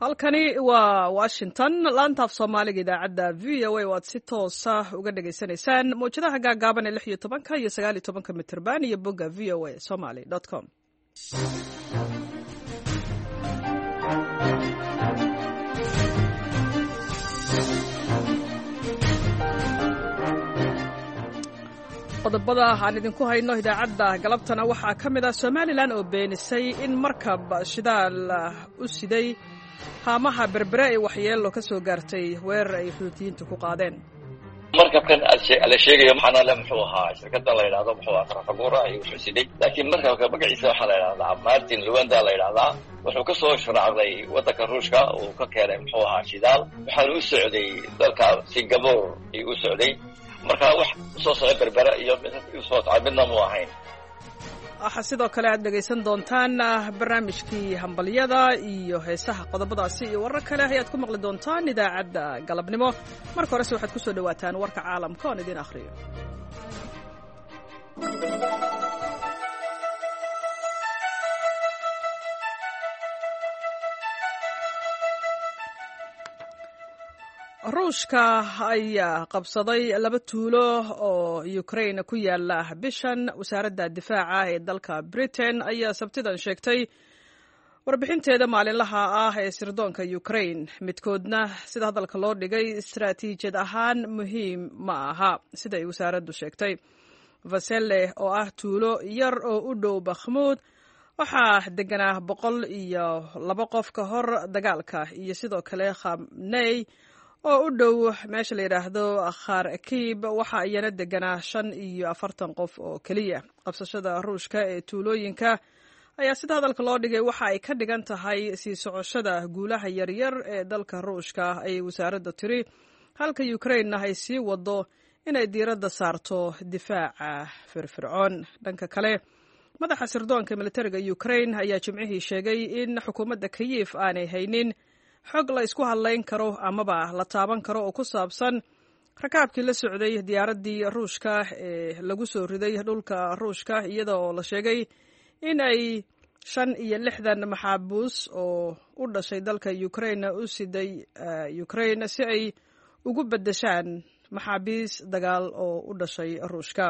halkani waa Washington laanta af Soomaaliga idaacadda VOA waad si toos ah uga dhageysanaysaan mowjadaha gaagaaban ee 16 iyo 19 mitirban iyo bogga voasomali.com. qodobada aan idinku hayno idaacadda galabtana waxaa ka mid ah Somaliland oo beenisay in markab shidaal u siday haamaha berbere ay waxyeello ka soo gaartay weerar ay xuutiyiintu ku qaadeen. markabkan la sheegayo maxana la muxuu ahaa shirkadda la yiraahdo muxuu ahaa Trafigura ay u siday laakiin markabka magaciisa waxa la yiraahdaa Martin Luanda la yiraahdaa wuxuu ka soo sharaacday waddanka Ruushka oo ka keenay muxuu ahaa shidaal waxa uu socday dalka Singapore ay u socday marka wax soo socday berbere iyo soo taabidna mu ahayn. waxaa sidoo kale aad dhegaysan doontaan barnaamijkii hambalyada iyo heesaha qodobadaasi iyo warar kale ayaad ku maqli doontaan idaacadda galabnimo marka horese waxaad ku soo dhawaataan warka caalamka oon idin akhriyo. ruushka ayaa qabsaday 2 tuulo oo Ukraine ku yaala bishan. wasaaradda difaaca ee dalka Britain ayaa sabtidan sheegtay warbixinteeda maalinlaha ah ee sirdoonka Ukraine midkoodna sida hadalka loo dhigay istaraatiijiyad ahaan muhiim ma aha sida ay wasaaraddu sheegtay. Vasile oo ah tuulo yar oo u dhow Bakhmut waxaa deganaa 102 qof ka hor dagaalka iyo sidoo kale Khamney oo u dhow meesha la yiraahdo Kharkiv waxa ayana deganaa 45 qof oo kaliya. qabsashada ruushka ee tuulooyinka ayaa sida hadalka loo dhigay waxa ay ka dhigan tahay sii socoshada guulaha yaryar ee dalka ruushka ay wasaaradda tiri halka Ukraine ay sii wado inay diiradda saarto difaaca firfircoon. dhanka kale madaxa sirdoonka militariga Ukraine ayaa jimcihii sheegay in xukuumadda Kyiv aanay haynin xog la isku hadlayn karo amaba la taaban karo oo ku saabsan rakaabkii la socday diyaaraddii ruushka ee lagu soo riday dhulka ruushka iyada oo la sheegay in ay 65 maxaabuus oo u dhashay dalka Ukraine u siday Ukraine si ay ugu beddeshaan maxaabiis dagaal oo u dhashay ruushka.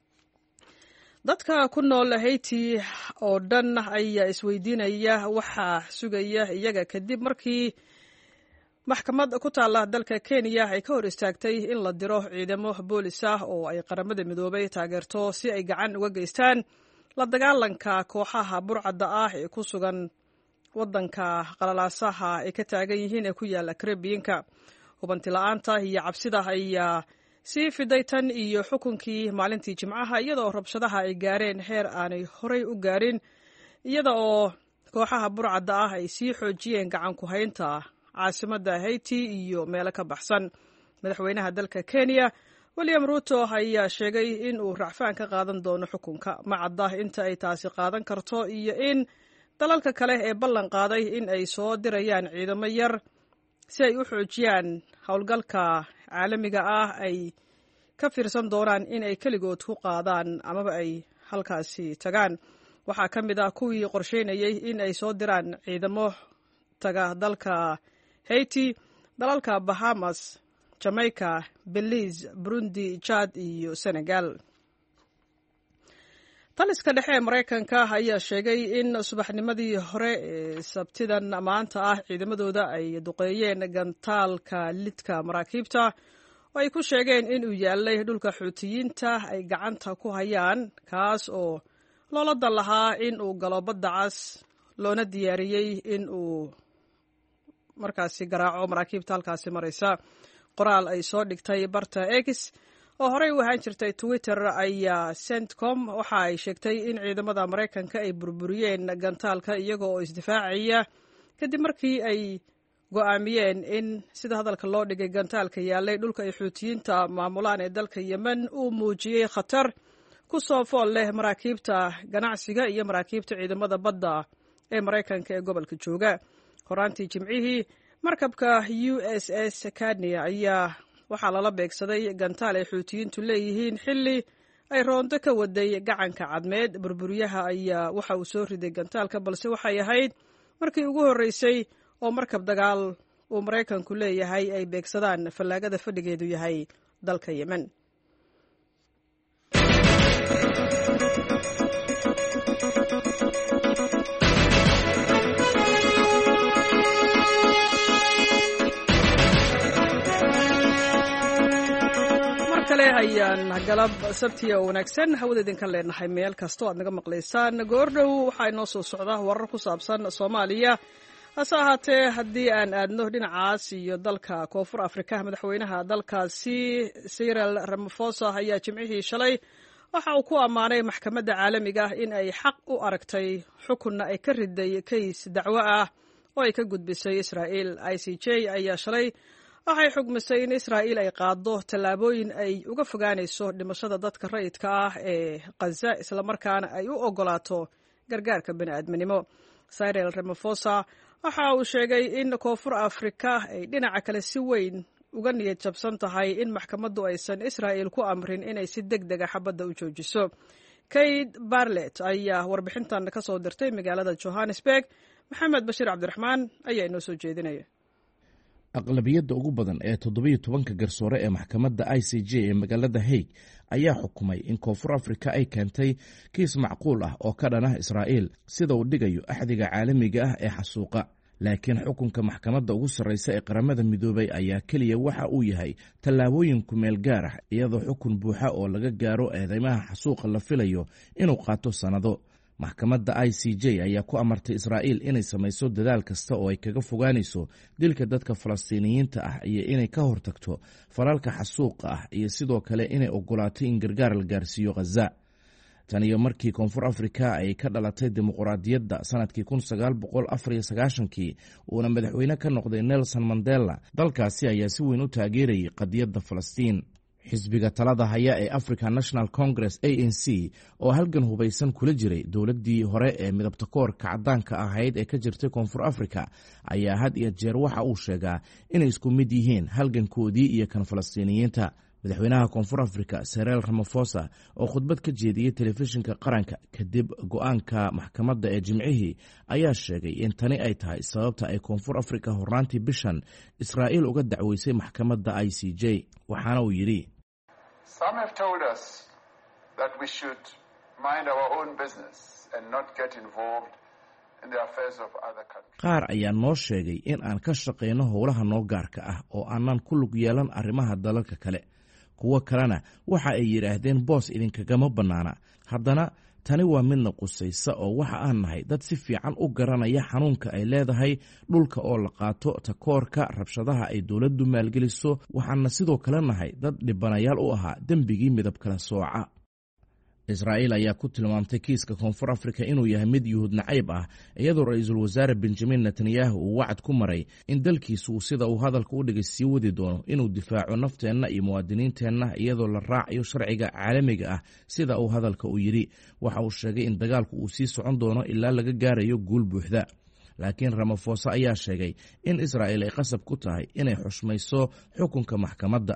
dadka ku nool Haiti oo dhan ayaa isweydiinaya waxa sugaya iyaga kadib markii maxkamad ku taala dalka Kenya ay ka hor istaagtay in la diro ciidamo boolis ah oo ay qaramada midoobay taageerto si ay gacan uga geystaan la dagaalanka kooxaha burcadda ah ee ku sugan waddanka qalalaasaha ay ka taagan yihiin ee ku yaala Caribbean-ka. hubanti la'aanta iyo cabsida ayaa sii fiday tan iyo xukunkii maalintii Jimcaha iyada oo rabshadaha ay gaareen heer aanay horey u gaarin iyada oo kooxaha burcadda ah ay sii xoojiyeen gacan ku haynta caasimadda Haiti iyo meelo ka baxsan. madaxweynaha dalka Kenya William Ruto ayaa sheegay in uu racfaan ka qaadan doono xukunka. ma cadda inta ay taasi qaadan karto iyo in dalalka kale ee ballan qaaday in ay soo dirayaan ciidamo yar si ay u xoojiyaan howlgalka caalamiga ah ay ka fiirsan doonaan in ay keligood ku qaadaan amaba ay halkaasi tagaan. waxaa ka mid ah kuwii qorsheynayay in ay soo diraan ciidamo taga dalka Haiti, dalalka Bahamas, Jamaica, Belize, Burundi, Chad iyo Senegal. taliska dhexe ee Mareykanka ayaa sheegay in subaxnimadii hore ee sabtidan maanta ah ciidamadooda ay duqeeyeen gantaalka lidka maraakiibta oo ay ku sheegeen in uu yaalay dhulka xuutiyiinta ay gacanta ku hayaan kaas oo loolada lahaa in uu galo badda cas loona diyaariyey in uu markaasi garaaco maraakiibta halkaasi maraysa. qoraal ay soo dhigtay barta X oo horey u ahaan jirtay Twitter ayaa CENTCOM waxa ay sheegtay in ciidamada Mareykanka ay burburiyeen gantaalka iyaga oo isdifaacaya kadib markii ay go'aamiyeen in sida hadalka loo dhigay gantaalka yaalay dhulka ay xuutiyiinta maamulaan ee dalka Yemen uu muujiyey khatar ku soo fool leh maraakiibta ganacsiga iyo maraakiibta ciidamada badda ee Mareykanka ee gobolka jooga. horaantii Jimcihii markabka USS Kenya ayaa waxaa lala beegsaday gantaal ay xuutiyiintu leeyihiin xilli ay roondo ka waday gacanka cadmeed. burburiyaha ayaa waxa uu soo riday gantaalka balse waxay ahayd markii ugu horeysay oo markab dagaal uu Maraykanku leeyahay ay beegsadaan fallaagada fadhigeedu yahay dalka Yemen. ayaan galab sabtiya oo wanaagsan hawada idinka leenahay meel kastoo aad naga maqlaysaan. goordhow waxaa inoo soo socda warar ku saabsan Soomaaliya. hase ahaatee haddii aan aadno dhinacaas iyo dalka Koonfur Afrika, madaxweynaha dalkaasi Cyril Ramaphosa ayaa jimcihii shalay waxa uu ku ammaanay maxkamadda caalamiga ah in ay xaq u aragtay xukunna ay ka riday kays dacwo ah oo ay ka gudbisay Israa'iil. ICJ ayaa shalay waxay xugmisay in Israa'iil ay qaado tallaabooyin ay uga fogaanayso dhimashada dadka rayidka ah ee Gaza, isla markaana ay u ogolaato gargaarka bini'aadminimo. Cyril Ramaphosa waxa uu sheegay in Koonfur Afrika ay dhinaca kale si weyn uga niyad jabsan tahay in maxkamaddu aysan Israa'iil ku amrin inay si degdeg ah xabadda u joojiso. Kate Barlett ayaa warbixintan ka soo dirtay magaalada Johannesburg. Maxamed Bashiir Cabdiraxmaan ayaa inoo soo jeedinaya. aqlabiyadda ugu badan ee 17 garsoore ee maxkamadda ICJ ee magaalada Hague ayaa xukumay in Koonfur Afrika ay keentay kiis macquul ah oo ka dhan ah Israa'iil sida uu dhigayo axdiga caalamiga ah ee xasuuqa. laakiin xukunka maxkamadda ugu sarreysa ee qaramada midoobay ayaa keliya waxa uu yahay tallaabooyin ku meel gaar ah, iyadoo xukun buuxa oo laga gaaro eedeymaha xasuuqa la filayo inuu qaato sannado. maxkamadda ICJ ayaa ku amartay Israa'iil inay samayso dadaal kasta oo ay kaga fogaanayso dilka dadka Falastiiniyiinta ah iyo inay ka hortagto falalka xasuuqa ah iyo sidoo kale inay ogolaato in gargaar la gaarsiiyo Gaza. tan iyo markii Koonfur Afrika ay ka dhalatay dimuqraadiyadda sanadkii 1994 uuna madaxweyne ka noqday Nelson Mandela, dalkaasi ayaa si weyn u taageerayay qadiyadda Falastiin. xisbiga talada haya ee African National Congress ANC oo halgan hubaysan kula jiray dowladdii hore ee midabta koorka caddaanka ahayd ee ka jirtay Koonfur Afrika ayaa had iyo jeer waxa uu sheegaa inay isku mid yihiin halgankoodii iyo kan Falastiiniyiinta. madaxweynaha Koonfur Afrika Cyril Ramaphosa oo khudbad ka jeediyey telefishinka qaranka kadib go'aanka maxkamadda ee jimcihii ayaa sheegay in tani ay tahay sababta ay Koonfur Afrika horraantii bishan Israa'iil uga dacweysay maxkamadda ICJ. waxaana uu yidhi, Some have told us that we should mind our own business and not get involved in the affairs of other countries. qaar ayaa noo sheegay in aan ka shaqayno howlaha noo gaarka ah oo aanan ku lug yeelan arrimaha dalalka kale. kuwo kalena waxa ay yidhaahdeen boos idinkagama bannaana. haddana tani waa midna qusaysa oo waxa aan nahay dad si fiican u garanaya xanuunka ay leedahay dhulka oo la qaato, takoorka, rabshadaha ay dowladdu maalgeliso. waxaana sidoo kale nahay dad dhibanayaal u ahaa dembigii midab kala sooca. Israa'iil ayaa ku tilmaamtay kiiska Koonfur Afrika inuu yahay mid yuhuud nacayb ah, iyadoo ra'iisul wasaare Benjamin Netanyahu uu wacad ku maray in dalkiisu sida uu hadalka u dhigay sii wadi doono inuu difaaco nafteenna iyo muwaadiniinteenna iyadoo la raacayo sharciga caalamiga ah sida uu hadalka u yidhi. waxa uu sheegay in dagaalku uu sii socon doono ilaa laga gaarayo guul buuxda. laakiin Ramaphosa ayaa sheegay in Israa'iil ay qasab ku tahay inay xushmayso xukunka maxkamadda.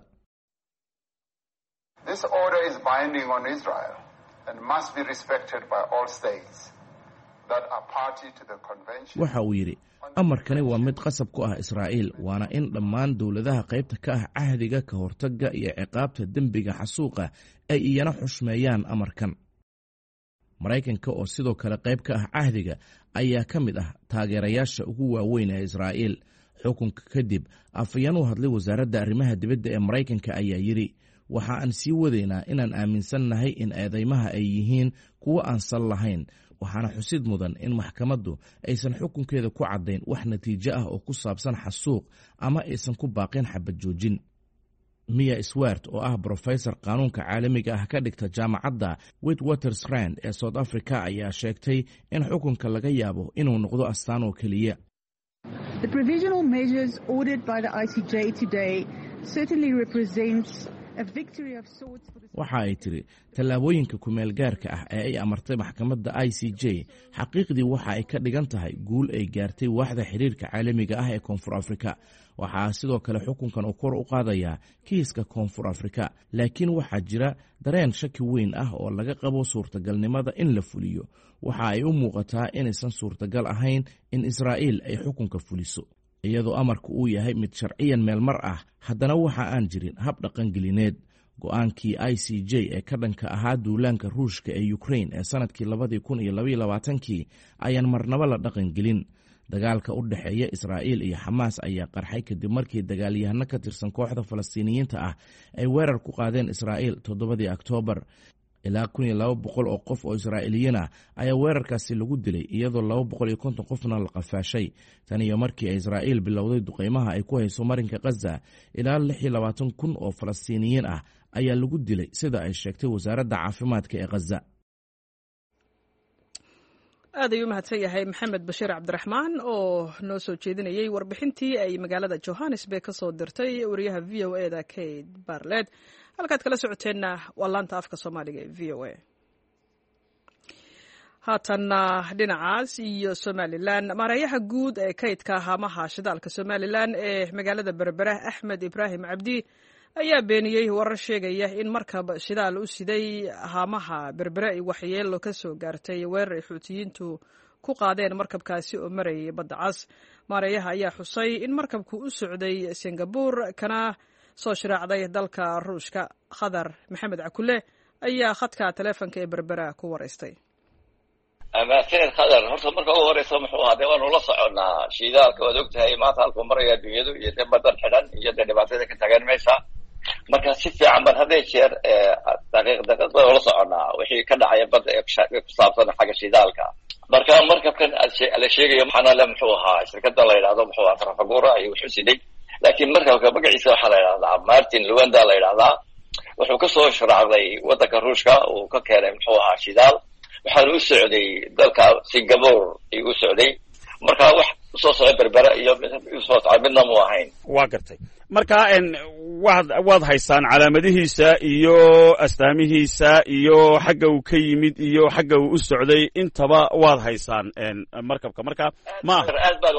This order is binding on Israel and must be respected by all states that are party to the convention. waxa uu yidhi, amarkani waa mid qasab ku ah Israa'iil, waana in dhammaan dowladaha qaybta ka ah cahdiga ka hortagga iyo ciqaabta dembiga xasuuqa ay iyana xushmeeyaan amarkan. Maraykanka oo sidoo kale qayb ka ah cahdiga ayaa ka mid ah taageerayaasha ugu waaweyn ee Israa'iil. xukunka kadib, afhayeen u hadlay wasaaradda arrimaha dibadda ee Maraykanka ayaa yidhi, waxa aan sii wadaynaa inaan aaminsannahay in eedeymaha ay yihiin kuwo aan sal lahayn. waxaana xusid mudan in maxkamaddu aysan xukunkeeda ku caddayn wax natiijo ah oo ku saabsan xasuuq ama aysan ku baaqin xabad joojin. Mia Swart oo ah brofesor qaanuunka caalamiga ah ka dhigta jaamacadda Witwatersrand ee South Africa ayaa sheegtay in xukunka laga yaabo inuu noqdo astaan oo keliya. The provisional measures ordered by the ICJ today certainly represents waxa ay tiri tallaabooyinka kumeel gaarka ah ee ay amartay maxkamadda ICJ xaqiiqdii waxa ay ka dhigan tahay guul ay gaartay waaxda xiriirka caalamiga ah ee Koonfur Afrika. waxaa sidoo kale xukunkan uu kor u qaadayaa kiiska Koonfur Afrika, laakiin waxaa jira dareen shaki weyn ah oo laga qabo suurtagalnimada in la fuliyo. waxa ay u muuqataa inaysan suurtagal ahayn in Israa'iil ay xukunka fuliso. iyadoo amarku uu yahay mid sharciyan meelmar ah, haddana waxa aan jirin hab dhaqangelineed. go-aankii ICJ ee ka dhanka ahaa duulaanka ruushka ee Ukraine ee sanadkii 2022 ayaan marnaba la dhaqangelin. dagaalka u dhexeeya Israa'iil iyo Xamaas ayaa qarxay kadib markii dagaalyahano ka tirsan kooxda Falastiiniyiinta ah ay weerar ku qaadeen Israa'iil 7 Oktoobar. ilaa 1200 oo qof oo Israa'iiliyiin ah ayaa weerarkaasi lagu dilay, iyadoo 250 qofna la qafaashay. tan iyo markii ay Israa'iil bilowday duqeymaha ay ku hayso marinka Gaza, ilaa 26,000 oo Falastiiniyiin ah ayaa lagu dilay, sida ay sheegtay wasaaradda caafimaadka ee Gaza. aad ayuu mahadsan yahay maxamed bashiir cabdiraxmaan oo noo soo jeedinayay warbixintii ay magaalada Johannesburg ka soo dirtay wariyaha VOA da Kate Barlett. halkaad kala socoteenna waa laanta afka Soomaaliga ee VOA. haatanna dhinacaas iyo Somaliland, maareeyaha guud ee kaydka haamaha shidaalka Somaliland ee magaalada Berbera Axmed Ibraahim Cabdi ayaa beeniyey warar sheegaya in markab shidaal u siday haamaha Berbera ay waxyeello ka soo gaartay weerar ay Xuutiyiintu ku qaadeen markabkaasi oo marayay badda cas. maareeyaha ayaa xusay in markabku u socday Singapore kana soo shiraacday dalka Ruushka. Khadar Maxamed Cakule ayaa khadka taleefanka ee Berbera ku wareystay. amaanteen khadar, horta marka ugu horeysa muxuu ahaa dee waanu la soconnaa shidaalka. waad ogtahay maanta halkuu maraya dunyadu iyo dee badan xidhan iyo dee dhibaatada ka tagan meesha. marka si fiican baan hadday jeer daqiiqad baan ula soconnaa wixii ka dhacaya badda ee ku saabsan xagga shidaalka. marka markabkan la sheegayo maxaana le muxuu ahaa shirkadda la yidhahdo muxuu ahaa Trafigura ayuu wuxuu siday, laakiin markabka magaciisa waxaa la yidhahdaa Martin Luanda la yidhahdaa. wuxuu ka soo sharaacday waddanka Ruushka, uu ka keenay muxuu ahaa shidaal. waxaanu u socday dalka Singapore ayuu u socday. marka wax usoo socday Berbera iyo usoo socday midna mu ahayn. waa gartay. marka waad haysaan calaamadihiisa iyo astaamihiisa iyo xagga uu ka yimid iyo xagga uu u socday intaba waad haysaan markabka. marka ma aad baan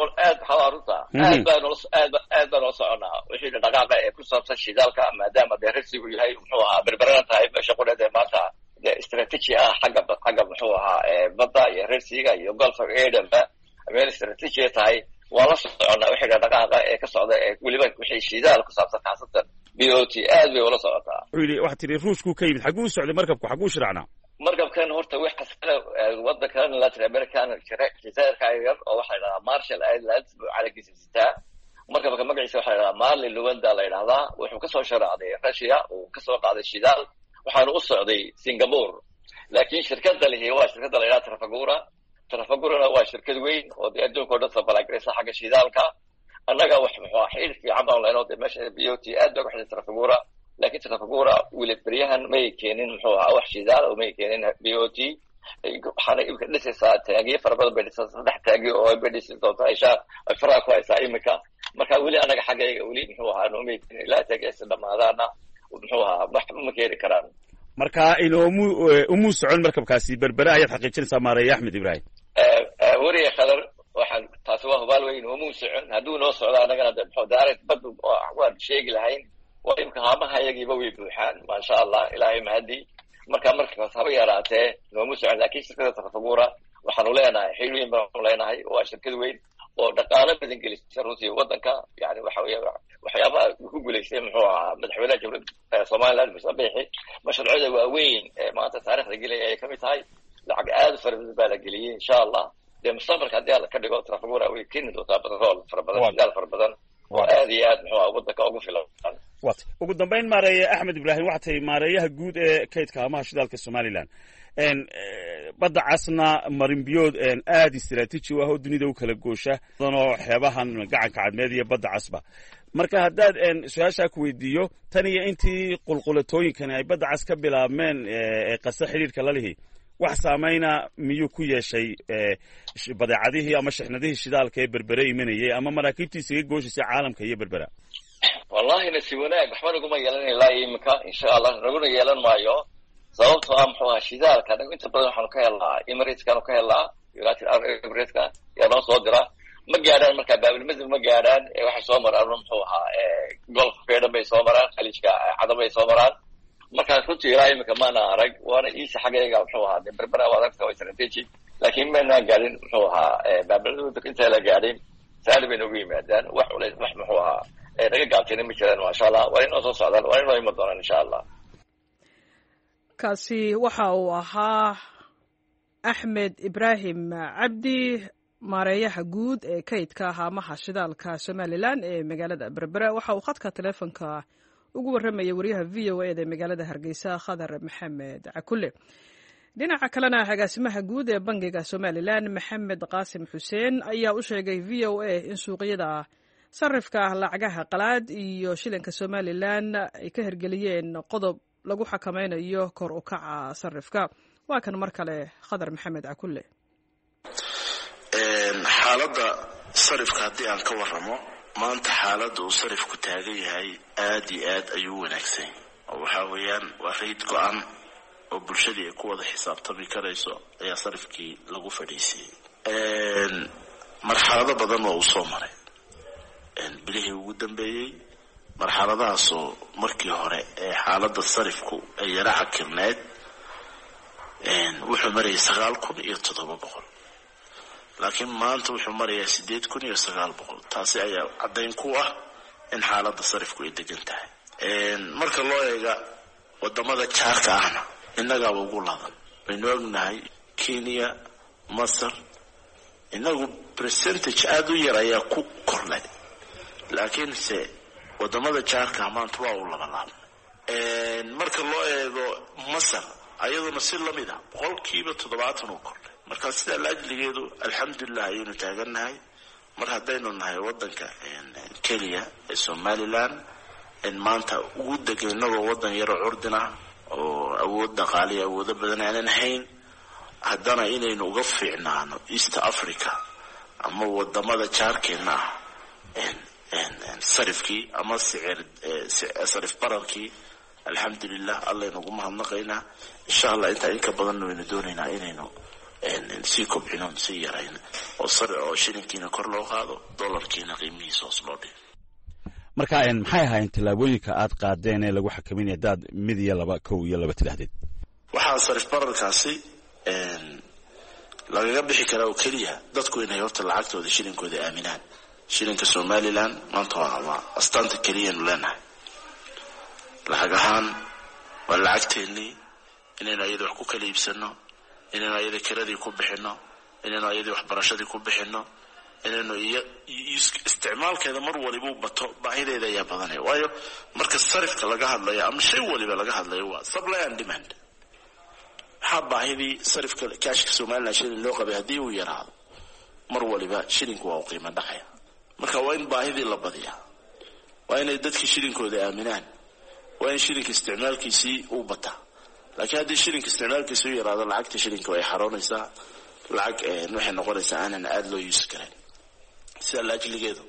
ula soconaa wixii dhaqaaqa ee ku saabsan shidaalka, maadaama dee rasigu yahay muxuu ahaa Berberana tahay meesha qudheed ee maanta dee istaraatiiji ah xagga muxuu ahaa badda iyo rasiga iyo Gulf of Aden meel istaraatiiji tahay. waa la soconnaa wixii dhaqaaqa ee ka socda ee weliba wixii shidaal ku saabsan khaasatan BOT aad bay ula socotaa. waxaad tiri Ruushku ka yimid, xaguu u socday markabku, xaguu shiracnaa? markabkan horta waxaas kale waddankan Latin American jazaa'irka yar oo waxaa la yidhahdaa Marshall Islands buu calagiisa sitaa. markabka magaciisa waxaa la yidhahdaa Marlin Luanda la yidhahdaa. wuxuu kasoo sharaacday Russia, uu kasoo qaaday shidaal, waxaanu u socday Singapore. laakiin shirkadda lihi waa shirkadda la yidhahdaa Trafigura. Trafigurana waa shirkad weyn oo dee adduunka oo dhan sabalagraysa xagga shidaalka. annaga wax muxuu ahaa xiriir fiican baan leenoo dee meesha BOT aad baa ku xidhay Trafigura, laakiin Trafigura weli beryahan may keenin muxuu ahaa wax shidaal oo may keenin BOT. waxaana imika dhisaysaa taagiyo fara badan bay dhisaysaa, 3 taagi oo ay dhisi doontaa isha ay faraha ku haysaa imika. marka weli annaga xaggayga weli muxuu ahaa noomay keenin ilaa taagiyaasi dhamaadaana muxuu ahaa wax ma keeni karaan. marka inuu socon markabkaasi Berbera ayaad xaqiijinaysaa maareeye Axmed Ibraahim? wariye Khadar, waxaan taasi waa hubaal weyn umuu socon. hadduu noo socdo annagana de muxuu daareed baddu waan sheegi lahayn. waa imka haamaha iyagiiba way buuxaan maasha Allah, ilaahay mahadi. marka markaas haba yaraatee noomu socon. laakiin shirkadda Trafigura waxaanu leenahay xiriir baanu leenahay. waa shirkad weyn oo dhaqaale badan gelisa Ruusiya waddanka. yani waxa weeye waxyaabaha ku guulaystay muxuu ahaa madaxweynaha jamhuuriyadda Somaliland Muuse Biixi. mashruucyada waaweyn ee maanta taariikhda gelaya ay kamid tahay. lacag aad u fara badan baa la geliyey. insha Allah dee mustaqbalka haddii alla ka dhigo Trafigura way keeni doontaa batrool fara badan, shidaal fara badan oo aad iyo aad muxuu ahaa waddanka ugu filan. ugu dambayn maareeye Axmed Ibraahim, waxaa tahay maareeyaha guud ee kaydka haamaha shidaalka Somaliland. badda casna marinbiyood aad istiraatiiji u ah oo dunida u kala goosha oo xeebahan gacanka cadmeed iyo badda casba. marka haddaad su-aashaa ku weydiiyo, tan iyo intii qulqulatooyinkani ay badda cas ka bilaabmeen ee qasa xidhiirka la lihi, wax saamayna miyuu ku yeeshay badeecadihii ama shixnadihii shidaalka ee Berbera imanayay ama maraakiibtii isaga gooshaysay caalamka iyo Berbera? wallahi na si wanaag waxba naguma yeelan ilaa imika. insha Allah naguna yeelan maayo. sababtoo ah muxuu ahaa shidaalka anagu inta badan waxaanu ka helnaa Emirateskaanu ka helnaa, United Arab Emirateska yaa noo soo dira. ma gaadhaan markaa baabilmazig ma gaadhaan. waxay soo maraan muxuu ahaa Gulf of Aden bay soo maraan, khaliijka cadan bay soo maraan. markaa runtii ilaa imika maana arag. waana iisa xaggayga muxuu ahaa dee Berbera waa adagta waa strategic, laakiin maanaan gaadhin muxuu ahaa baabilmazig intaa la gaadhin. saali bay noogu yimaadaan wax culays wax muxuu ahaa naga gaabtayna ma jiraan maasha allah waa inoo soo socdaan waa inoo iman doonaan insha allah. kaasi waxa uu ahaa axmed ibraahim cabdi maareeyaha guud ee kaydka haamaha shidaalka somalilan ee magaalada berbera. waxa uu khadka taleefonka ugu warramayay wariyaha v o eda magaalada hargeysa khadar maxamed cakulle. dhinaca kalena agaasimaha guud ee bangiga somalilan maxamed qaasim xuseen ayaa u sheegay v o a in suuqyada sarifka lacagaha qalaad iyo shilinka somalilan ay ka hirgeliyeen qodob lagu xakameynayo kor u kaca sarifka. waa kan mar kale khadar maxamed cakulle. xaaladda sarifka haddii aan ka warramo maanta xaaladda uu sarifku taagan yahay aad iyo aad ayuu wanaagsan oo waxaa weeyaan waa rayd go-an oo bulshadii ay ku wada xisaabtami karayso ayaa sarifkii lagu fadhiisiyey. marxalado badan oo uu soo maray bilihii ugu dambeeyey, marxaladahaasoo markii hore ee xaaladda sarifku ay yara cakirneed wuxuu marayay 9,700 laakiin maanta wuxuu marayaa 8,900. taasi ayaa caddayn ku ah in xaaladda sarifku ay degan tahay. marka loo eega wadamada jaarka ahna innagaaba ugu ladan. waynu ognahay Kenya, Masar, inagu percentage aad u yar ayaa ku kornay, laakiin se wadamada jaarka maanta waa u laban. marka loo eego Masar ayaduna si lamid ah 70% u kornay. marka sida laajligeedu alxamdulillah ayaynu taagannahay. mar haddaynu nahay wadanka Kenya ee Somaliland in maanta ugu degaynaba wadan yar oo curdina oo awood dhaqaale awood badan aan hayn, haddana inaynu uga fiicnaano East Africa ama wadamada jaarkeena sarifkii ama sarif bararkii alxamdulillah alla inagu mahadnaqaynaa. insha allah inta in ka badan waynu doonaynaa inaynu sii kobcino sii yarayno oo shilinkiina kor loo qaado, dollarkiina qiimihiisa hoos loo dhigo. marka maxay ahaayeen tallaabooyinka aad qaadeen ee lagu xakameynaya daad mid iyo laba kow iyo laba tidaaxdeed? waxaa sarif bararkaasi lagaga bixi karaa oo keliya dadku inay horta lacagtooda shilinkooda aaminaan. shilinka Somaliland maanta waa astaanta keliyanu leenahay. lacag ahaan waa lacagteennii inaynu ayada wax ku kala iibsano, inaynu ayada kiradii ku bixino, inaynu ayada waxbarashadii ku bixino, inaynu isticmaalkeeda mar waliba bato baahideeda ayaa badanaya. waayo marka sarifka laga hadlayo ama shay waliba laga hadlayo waa supply and demand. waxaa baahidii sarifka kaashka Somaliland shilin loo qabay haddii uu yaraado mar waliba shilinku waa u qiimo dhacaya. marka waa in baahidii la badiyaa, waa inay dadkii shilinkooda aaminaan, waa in shilinka isticmaalkiisii uu bataa. laakiin haddii shilinka isticmaalkiisii u yaraado lacagta shilinka way xaroonaysaa, lacag waxay noqonaysaa aanan aad loo yuusi karin. sida laajligeedu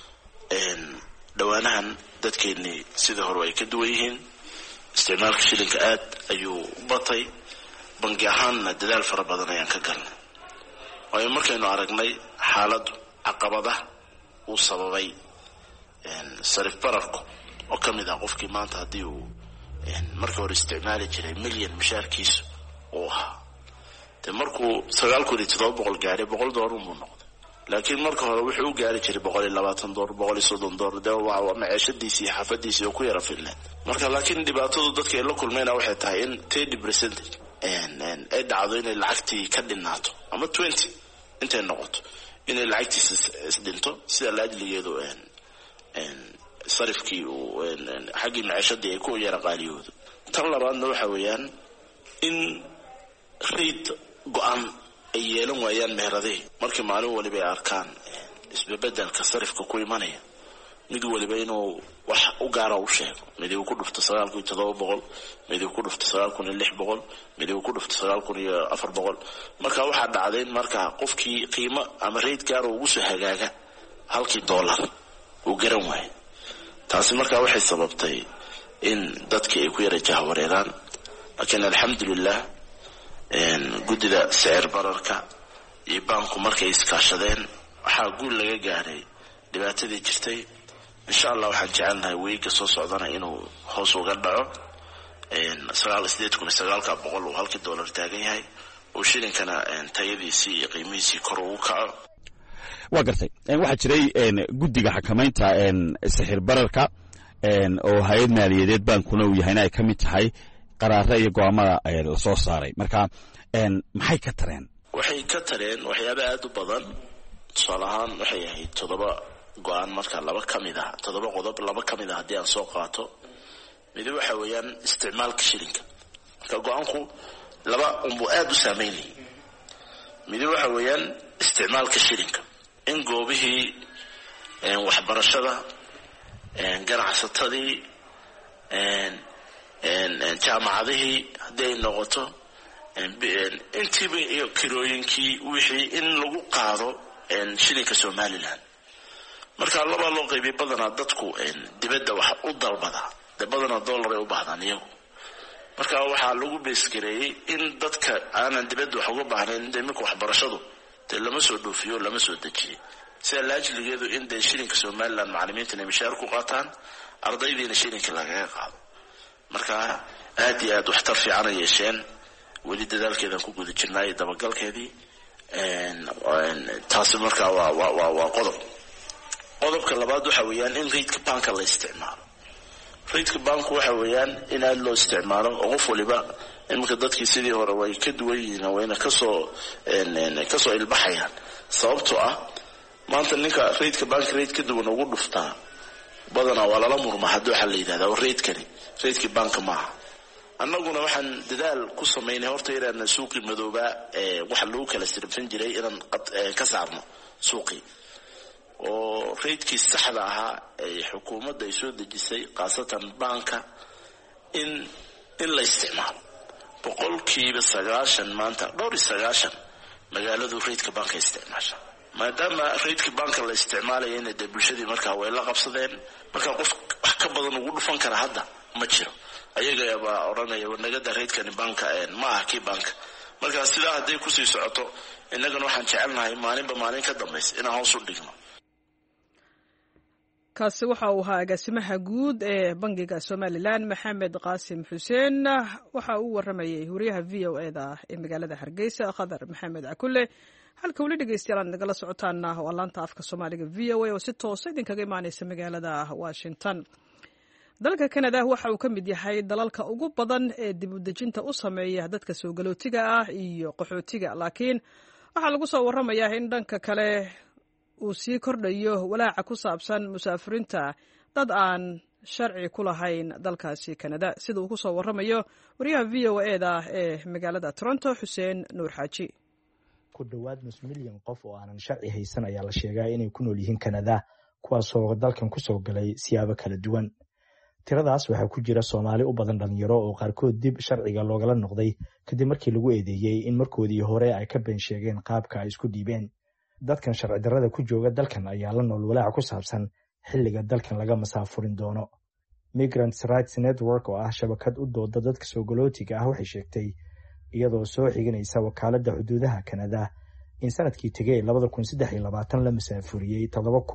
dhawaanahan dadkeennii sida hore ay ka duwan yihiin, isticmaalka shilinka aad ayuu u batay. bangi ahaanna dadaal fara badan ayaan ka galnay. waayo markaynu aragnay xaalad caqabada uu sababay sarif bararku oo ka mid ah qofkii maanta haddii uu markii hore isticmaali jiray milyan mushaarkiisu uu ahaa, dee markuu 9,700 gaaray $100 buu noqday. laakiin marka hore wuxuu u gaari jiray $120, $130. dee waa maciishadiisii xaafadiisii oo ku yara filneed. marka laakiin dhibaatadu dadka ay la kulmayna waxay tahay in 30% ay dhacdo inay lacagtii ka dhinaato ama 20 intay noqoto inay lacagtiisa isdhinto. sida laajligeedu sarifkii xaggii maciishadii ay ku yara qaaliyoodo. tan labaadna waxa weeyaan in rayd go-aan ay yeelan waayaan meheradihii markii maalin waliba ay arkaan isbebedelka sarifka ku imanaya. mid waliba inuu wax u gaara u sheego. mid uu ku dhufto 9,700, mid uu ku dhufto 9,600, mid uu ku dhufto 9,400. marka waxaa dhacday marka qofkii qiimo ama rayd gaar ugu soo hagaaga halkii dollar uu garan waayo. taasi marka waxay sababtay in dadkii ay ku yara jahwareeraan. laakiin alxamdulillah guddida sicir bararka iyo banku markay iskaashadeen waxaa guul laga gaaray dhibaatadii jirtay. insha allah waxaan jecelnahay weeyga soo socdana inuu hoos uga dhaco 9,900 uu halkii dollar taagan yahay oo shilinkana tayadiisii iyo qiimihiisii kor ugu kaco. waa gartay waxaa jiray guddiga xakamaynta sixir bararka oo hay-ad maaliyadeed baankuna uu yahayna ay ka mid tahay qaraara iyo go'aamada la soo saaray marka maxay ka tareen waxay ka tareen waxyaaba aad u badan tusaale ahaan waxay ahayd 7 go'aan marka 2 ka mid ah 7 qodob 2 ka mid ah haddii aan soo qaato mid waxa weeyaan isticmaalka shilinka marka go'aanku 2 unbu aad u saameeyay mid waxa weeyaan isticmaalka shilinka in goobihii waxbarashada ganacsatadii jaamacadihii hadday noqoto intiiba iyo kirooyinkii wixii in lagu qaado shilinka Somaliland marka laba loo qaybay badanaa dadku dibadda wax u dalbada badanaa dollar ay u baahdaan iyagu marka waxaa lagu beesgareeyay in dadka aanan dibadda wax uga baahnayn imika waxbarashadu lama soo dhoofiyo lama soo dejiyo sida laajligeedu in shilinka Somaliland macallimiinta ay mishaar ku qaataan ardaydiina shilinka laga qaado marka aad iyo aad waxtar fiican ay yeesheen weli dadaalkeedan ku guda jirnay dabagalkeedii taasi marka waa qodobka labaad waxa weeyaan in raidka banka la isticmaalo raidka banku waxa weeyaan in aad loo isticmaalo oo qof waliba imika dadkii sidii hore way ka duwan yihiin wayna kasoo ilbaxayaan sababtoo ah maanta ninka raidka bank raid ka duwan ugu dhuftaa badanaa waa lala murma haddii waxa la yidhahdaa oo raidka banka maaha annaguna waxaan dadaal ku samaynay horta inaan suuqi madooba waxa lagu kala sirfin jiray inaan ka saarno suuqi oo raidkii saxda ahaa ee xukuumadda ay soo dejisay qaasatan banka in la isticmaalo 90% maanta 90% magaaladu raidka banka isticmaasha maadaama raidka banka la isticmaalayo in bulshadii markaa way la qabsadeen marka qof wax ka badan ugu dhufan kara hadda ma jiro ayaga baa oranaya wanagada raidkani banka ma aha kii banka marka sidaa hadday ku sii socoto innagana waxaan jecelnahay maalinba maalin ka dambaysa inaan hoos u dhigno kaasi waxa uu ahaa agaasimaha guud ee bangiga Somaliland Maxamed Qaasim Xuseen waxa uu waramayay huriyaha VOA-da ee magaalada Hargeysa Khadar Maxamed Akule halka wali dhageystayaal nagala socotaana waa laanta afka Soomaaliga VOA oo si toos ah idinkaga imaanaysa magaalada Washington dalka Canada waxa uu ka mid yahay dalalka ugu badan ee dib u dejinta u sameeya dadka soo galootiga ah iyo qaxootiga laakiin waxa lagu soo waramayaa in dhanka kale uu sii kordhayo walaaca ku saabsan musaafiriinta dad aan sharci ku lahayn dalkaasi Canada sida uu ku soo waramayo wariyaha VOA-da ee magaalada Toronto Xuseen Nuur Xaaji ku dhawaad 5 milyan qof oo aanan sharci haysan ayaa la sheegay inay ku nool yihiin Canada kuwaas oo dalkan ku soo galay siyaabo kala duwan tiradaas waxaa ku jira Soomaali u badan dhalinyaro oo qaarkood dib sharciga loogala noqday kadib markii lagu eedeeyay in markoodii hore ay ka been sheegeen qaabka ay isku dhiibeen dadkan sharci darrada ku jooga dalkan ayaa la nool walaac ku saabsan xilliga dalkan laga masaafurin doono Migrants Rights Network oo ah shabakad u dooda dadka soo galootiga ah waxay sheegtay iyadoo soo xiganaysa wakaaladda xuduudaha Canada in sanadkii tagay 2023 la masaafuriyay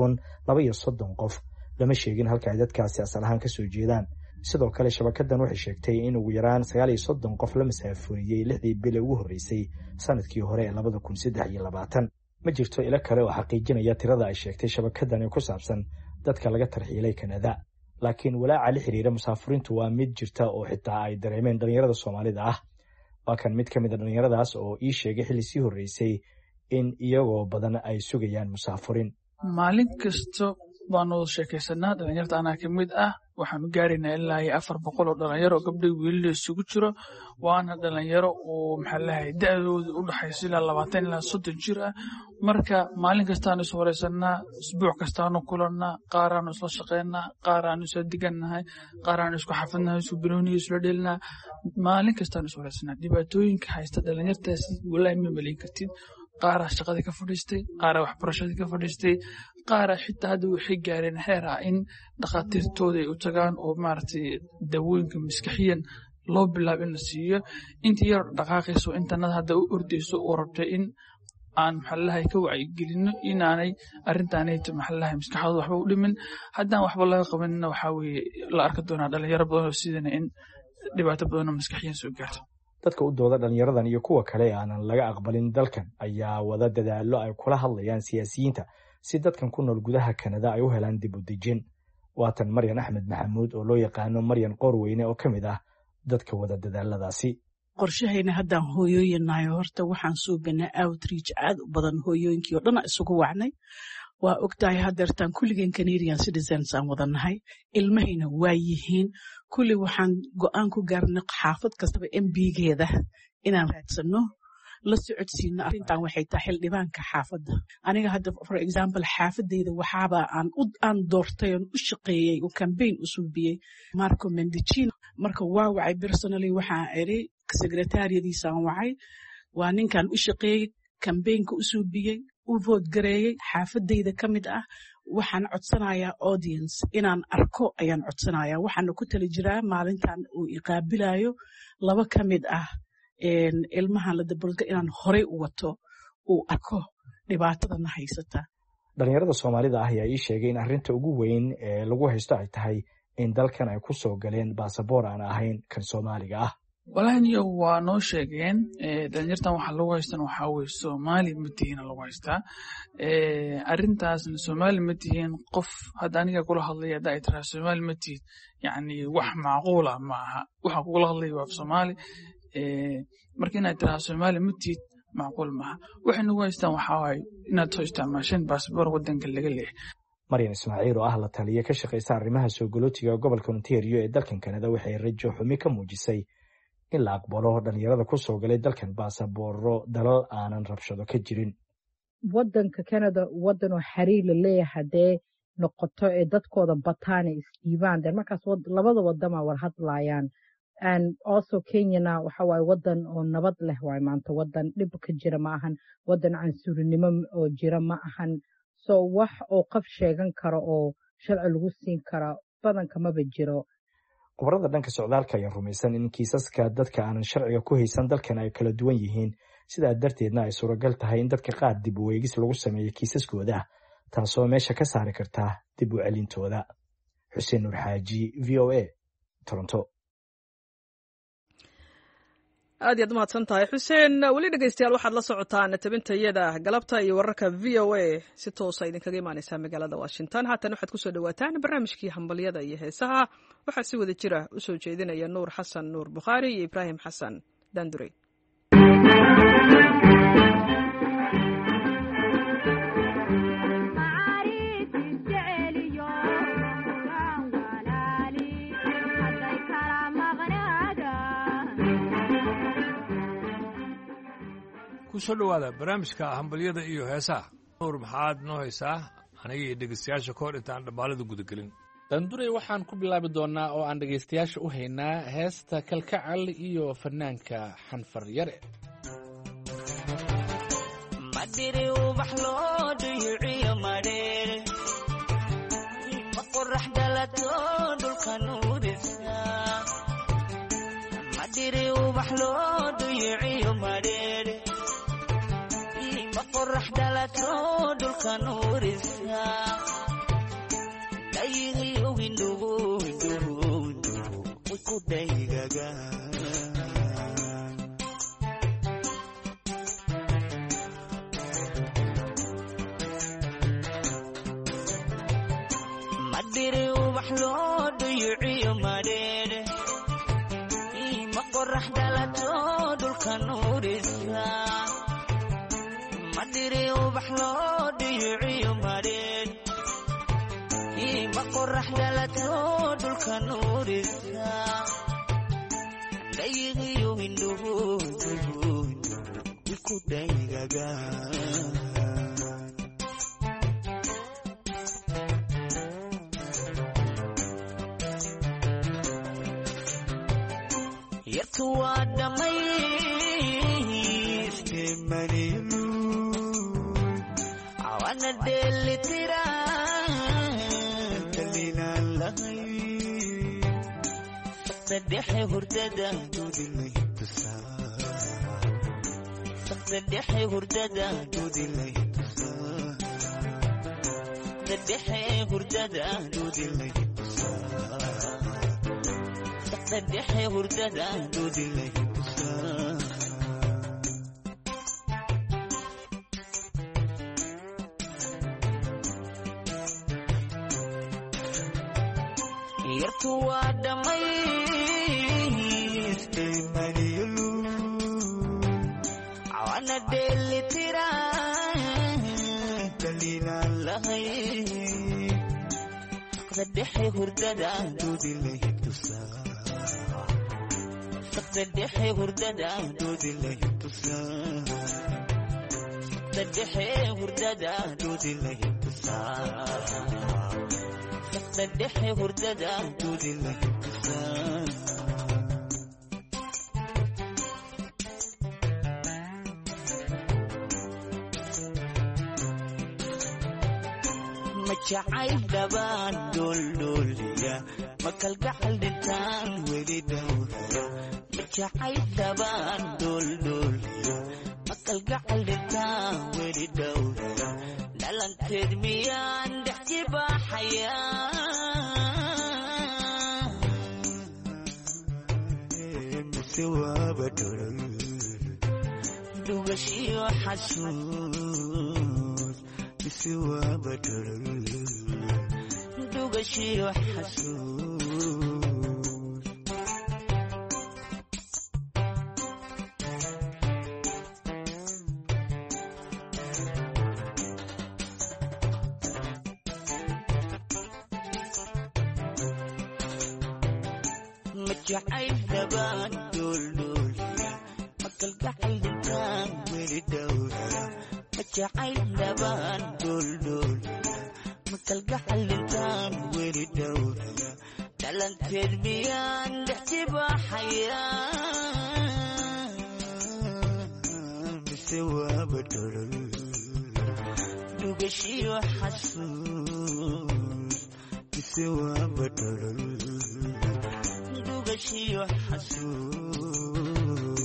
7,230 qof lama sheegin halka ay dadkaasi asal ahaan ka soo jeedaan sidoo kale shabakadan waxay sheegtay in ugu yaraan 39 qof la masaafuriyay 6 bil ugu horeysay sanadkii hore ee 2023 ma jirto ila kale oo xaqiijinaya tirada ay sheegtay shabakadan ee ku saabsan dadka laga tarxiilay Canada laakiin walaaca la xiriira musaafiriintu waa mid jirta oo xitaa ay dareemeen dhalinyarada Soomaalida ah waa kan mid ka mid ah dhalinyaradaas oo ii sheegay xilli sii horeysay in iyagoo badan ay sugayaan musaafirin maalin kasta baanu sheekaysanaa dhalinyarta anaa ka mid ah waxaanu gaaraynaa ilaa 400 oo dhalinyaro gabdho wiilal isugu jiro waana dhalinyaro oo maxaa lahayd da'doodu u dhaxayso ilaa 20 ilaa 30 jir ah marka maalin kastaanu is wareysanaa isbuuc kastaanu kulanaa qaaraanu isla shaqeynaa qaaraanu isla diganahay qaaraanu isku xafadnahay isku binooniyo isla dheelnaa maalin kastaanu is wareysanaa dhibaatooyinka haysta dhalinyartaasi walaa ma maleyn kartid qaar shaqada ka fadhiistay qaar waxbarashada ka fadhiistay qaar xitaa hadda waxay gaareen heer ah in dhaqaatiirtooda ay u tagaan oo maartay dawooyinka maskaxiyan loo bilaabo in la siiyo intii yar dhaqaaqayso intanada hadda u ordayso oo rabtay in aan maxallahay ka wacyigelino inaanay arrintaanayto maxallahay maskaxdooda waxba u dhimin haddaan waxba laga qabanina waxaa weeye la arki doonaa dhalinyaro badan oo sidana in dhibaato badan oo maskaxiyan soo gaarto dadka u dooda dhalinyaradan iyo kuwa kale aanan laga aqbalin dalkan ayaa wada dadaallo ay kula hadlayaan siyaasiyiinta si dadkan ku nool gudaha Kanada ay u helaan dib u dejin. Waatan Maryan Axmed Maxamuud oo loo yaqaano Maryan Qorweyne oo ka mid ah dadka wada dadaaladaasi. qorshahayna haddaan hooyooyinayo horta waxaan suubinay outreach aad u badan hooyooyinkii oo dhan isugu wacnay. waa ogtahay hadeertaan kulligeen Canadian citizens aan wadanahay ilmahayna waa yihiin kulli waxaan go'aan ku gaarnay xaafad kastaba MB-geeda inaan raadsano la socodsiino arrintan waxay tahay xildhibaanka xaafadda aniga hadda for example xaafadeyda waxaaba aan doortay oo u shaqeeyay oo campaign u suubiyay Marco Mendicino marka waa wacay personally waxaan eri secretary-diisa aan wacay waa ninkan u shaqeeyay campaign-ka u suubiyay u vote gareeyay xaafadeyda ka mid ah waxaan codsanayaa audience inaan arko ayaan codsanayaa waxaan ku tali jiraa maalintan uu iqaabilayo laba ka mid ah ilmahan la dabalka inaan horey u wato uu arko dhibaatadana haysata. Dhalinyarada Soomaalida ah ayaa ii sheegay in arrinta ugu weyn ee lagu haysto ay tahay in dalkan ay ku soo galeen baasaboor aan ahayn kan Soomaaliga ah. walaaniyo waa noo sheegeen dhalinyartan waxa lagu haystaan waxa weeye Soomaali ma tihiin lagu haystaa arrintaasna Soomaali ma tihiin qof hadda aniga kula hadlaya hadda ay tahay Soomaali ma tihiin yani wax macquul ah maaha waxa kula hadlaya waa Soomaali marka inaad tahay Soomaali ma tihiin macquul maaha waxa nagu haystaan waxa weeye inaad soo isticmaashaan baasaboor wadanka laga leeyahay. Maryan Ismaaciil oo ah la taliye ka shaqeysa arrimaha soo galootiga gobolka Ontario ee dalkan Kanada waxay rajo xumi ka muujisay in la aqbalo dhalinyarada ku soo galay dalkan baasabooro dalal aanan rabshado ka jirin. wadanka Canada wadan oo xiriir la leeyahay hadee noqoto ee dadkooda bataan isdiibaan markaas labada wadama war hadlayaan and also Kenya waxa way wadan oo nabad leh way maanta wadan dhib ka jira ma ahan wadan cansuurnimo oo jira ma ahan so wax oo qof sheegan karo oo sharci lagu siin karo badanka ma jiro. Khubarada dhanka socdaalka ayaa rumaysan in kiisaska dadka aanan sharciga ku haysan dalkan ay kala duwan yihiin sidaa darteedna ay suuragal tahay in dadka qaar dib u eegis lagu sameeyo kiisaskooda taasoo meesha ka saari karta dib u celintooda. Xuseen Nuur Xaaji VOA Toronto. aad iyo mahadsan tahay Xuseen wali dhageystayaal waxaad la socotaan tabintayada galabta iyo wararka VOA si toos ah idinkaga imaanaysa magaalada Washington haatan waxaad ku soo dhawaataan barnaamijkii hambaliyada iyo heesaha waxa si wada jira u soo jeedinaya Nuur Xasan Nuur Bukhari iyo Ibrahim Xasan Danduri. kusoo dhawaada barnaamijka hambaliyada iyo heesaha. Nuur maxaad noo haysaa aniga iyo dhegeystayaasha kahor intaan dhabbaalada gudagelin? Dandurey waxaan ku bilaabi doonaa oo aan dhegeystayaasha u haynaa heesta Kalkacal iyo fanaanka Xanfar Yare. madiri ubax loo dhiyiciyo madheere ma qorax dhalato dhulka nuurisa madiri ubax loo dhiyiciyo madheere qorax dhalato dhulka nuurisa dayigi ugindugu ku daygaga madiri ubax loo dhiyiciyo madheere ma qorax dhalato dhulka nuurisa madiri ubax loo dhiyiciyo madheere ma qorax dhalato dhulka nuurisa dayigiyo indhuhu ku daygaga yartu waa dhammaystirmanilu awana dheelitira kalinaan lahay saddexe hurdada dudilay saddexe hurdada dudilay saddexe hurdada dudilay saddexe hurdada dudilay yartu waa dhammaystay maryulu cawana dheelitiran daliinaan lahayn saqda dhexe hurdada doodi lahayd tusaa saqda dhexe hurdada doodi lahayd tusaa saqda dhexe hurdada doodi lahayd tusaa saqda dhexe hurdada doodi lahayd tusaa jacayl dhabaan dooldhooliya ma kalgacal dhintaan weli dhowraya ma jacayl dhabaan dooldhooliya ma kalgacal dhintaan weli dhowraya dhalanteed miyaan dhex jibaaxaya mise waaba dhoray dhugashiyo xasuus mise waaba dhoray dhugashiyo xasuus ma jacayl dhabaan dooldhooliya ma kalgacal dhintaan weli dhowraya ma jacayl dhabaan dooldhooliya ma kalgacal dhintaan weli dhowraya dhalanteed miyaan dhex jibaaxaya mise waaba dhoray dhugashiyo xasuus mise waaba dhoray dhugashiyo xasuus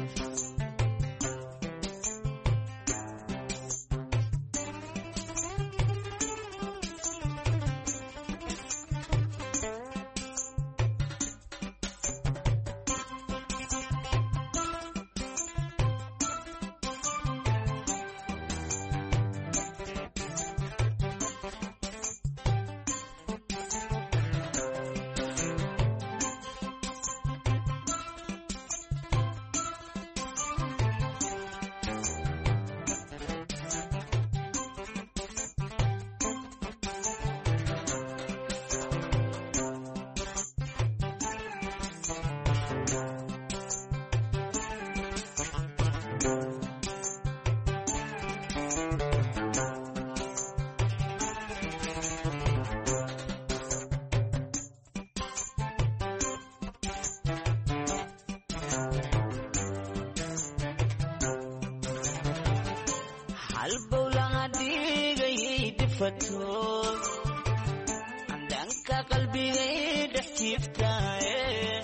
dhanka qalbigay dhex jiiftaaye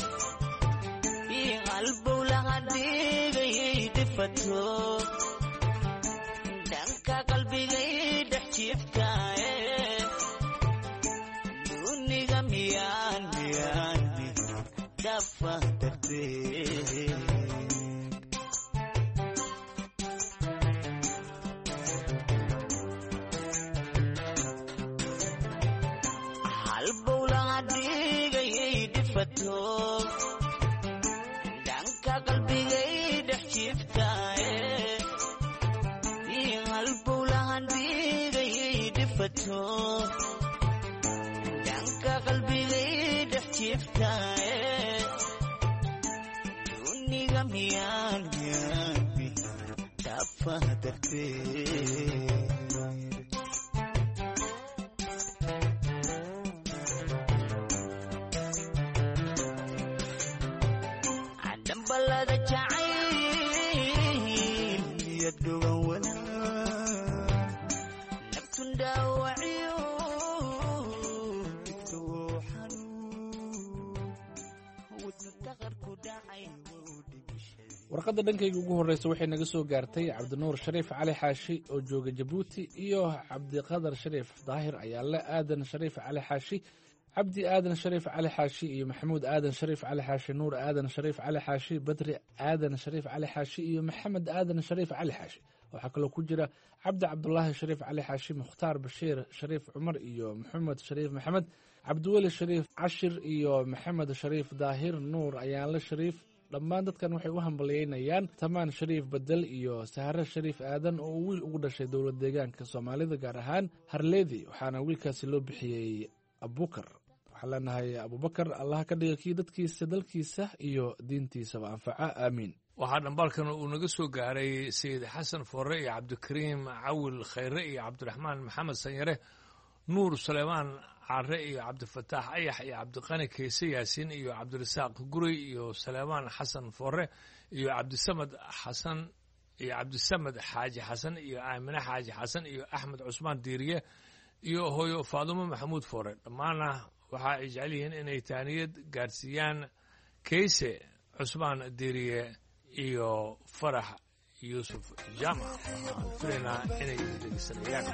qalbowlaha dhigayay dhifato dhanka qalbigay dhex jiiftaaye duniga miyaan dhafa dartee dhanka qalbigay dhex jiiftaaye qalbowlahan dhigayay dhifato dhanka qalbigay dhex jiiftaaye duniga miyaan dhafa dartee balada jacayl niyad dhugan wanaag naftun dhaawaciyo digta wuu xanuun wadna daqar ku dhacay warqadda dhankayga ugu horreysa waxay naga soo gaartay cabdinuur shariif cali xaashi oo jooga jabuuti iyo cabdiqadar shariif daahir ayaale aadan shariif cali xaashi cabdi aadan shariif cali xaashi iyo maxamuud aadan shariif cali xaashi nuur aadan shariif cali xaashi badri aadan shariif cali xaashi iyo maxamed aadan shariif cali xaashi waxaa kaloo ku jira cabdi cabdulaahi shariif cali xaashi, mukhtaar bashiir shariif cumar iyo maxamed shariif maxamed, cabdiweli shariif cashir iyo maxamed shariif daahir, nuur ayaanle shariif. dhammaan dadkan waxay u hambalyeynayaan tamaan shariif bedel iyo sahre shariif aadan oo uu wiil ugu dhashay dowlad deegaanka soomaalida gaar ahaan harleedi, waxaana wiilkaasi loo bixiyey abubakar. waxaan leenahay abubakar allaha ka dhiga kii dadkiisa dalkiisa iyo diintiisaba anfaca, aamiin. waxaa dhambaalkan uu naga soo gaaray sayid xasan foore iyo cabdikariim cawil khayre iyo cabdiraxmaan maxamed sanyare, nuur suleymaan care iyo cabdifataax ayax iyo cabdiqani kayse yaasiin iyo cabdirasaaq guray iyo suleymaan xasan foore iyo cabdisamed xasan iyo cabdisamed xaaji xasan iyo aamine xaaji xasan iyo axmed cusmaan diiriye iyo hooyo faadumo maxamuud foore. dhammaanna waxa ay jecel yihiin inay taaniyad gaarsiiyaan kayse cusmaan diiriye iyo farax yuusuf jaamac. waxaan filaynaa inay dhegeysanayaan.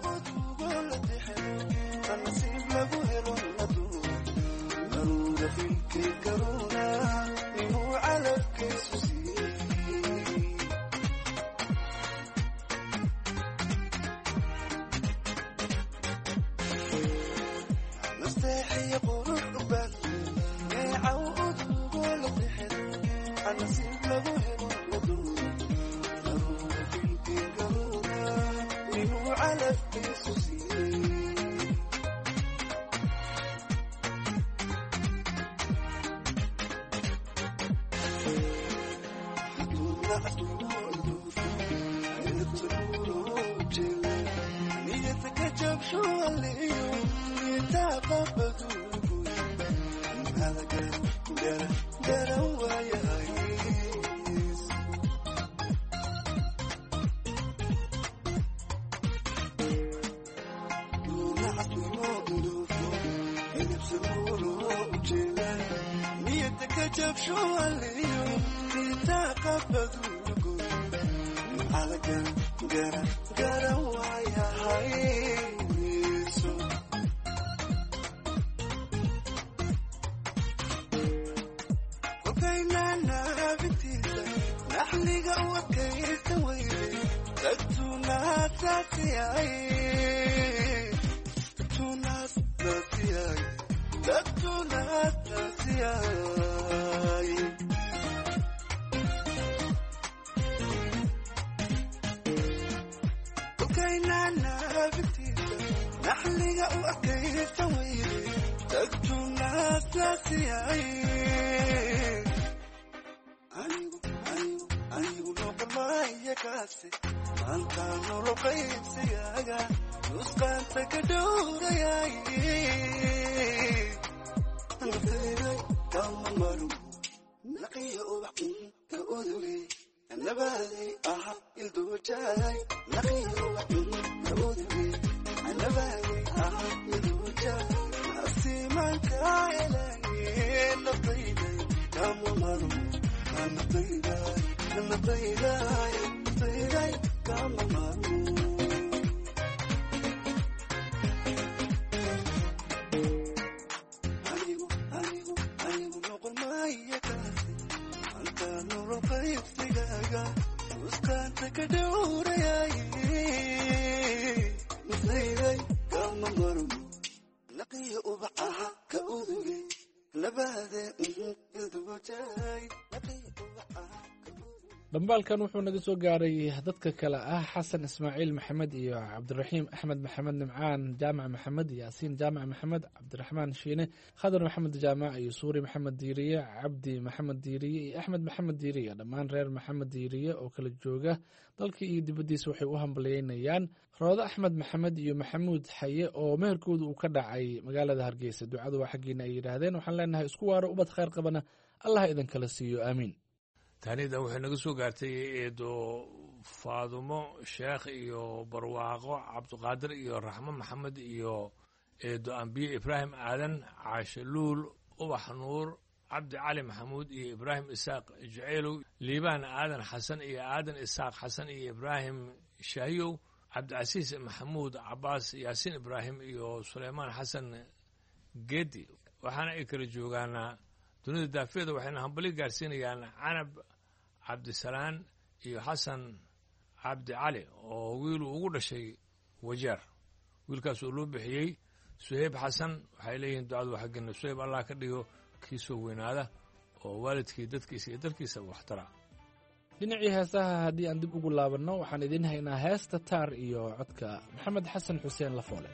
dhambaalkan wuxuu naga soo gaaray dadka kale ah xasan ismaaciil maxamed iyo cabdiraxiim axmed maxamed, nimcaan jaamac maxamed, yaasiin jaamac maxamed, cabdiraxmaan shiine, khadar maxamed jaamac iyo suuri maxamed diiriye, cabdi maxamed diiriye iyo axmed maxamed diiriye. dhammaan reer maxamed diiriye oo kala jooga dalka iyo dibaddiisa waxay u hambalyeynayaan roodo axmed maxamed iyo maxamuud xaye oo meherkooda uu ka dhacay magaalada hargeysa. ducadu waa xaggiina ay yidhaahdeen. waxaan leenahay isku waaro ubad khayr qabana allah idinkala siiyo, aamiin. taanidan waxay naga soo gaartay eedo faadumo sheekh iyo barwaaqo cabdiqaadir iyo raxmo maxamed iyo eedo ambiye ibraahim aadan, caashe luul, ubax nuur, cabdi cali maxamuud iyo ibraahim isaaq jaceylow, liibaan aadan xasan iyo aadan isaaq xasan iyo ibraahim shaahiyow, cabdicasiis maxamuud cabaas, yaasiin ibraahim iyo suleymaan xasan geedi. waxaana ay kala joogaanaa dunida daafeeda. waxayna hambali gaarsiinayaan canab cabdisalaan iyo xasan cabdi cali oo wiilu ugu dhashay wajeer wiilkaas oo loo bixiyey suheyb xasan waxay leeyihiin ducadu waa xaggeenna suheyb allah ka dhigo kii soo weynaada oo waalidkii dadkiisa iyo dalkiisaba waxtara dhinacii heesaha haddii aan dib ugu laabanno waxaan idiin haynaa heesta taar iyo codka maxamed xasan xuseen lafoole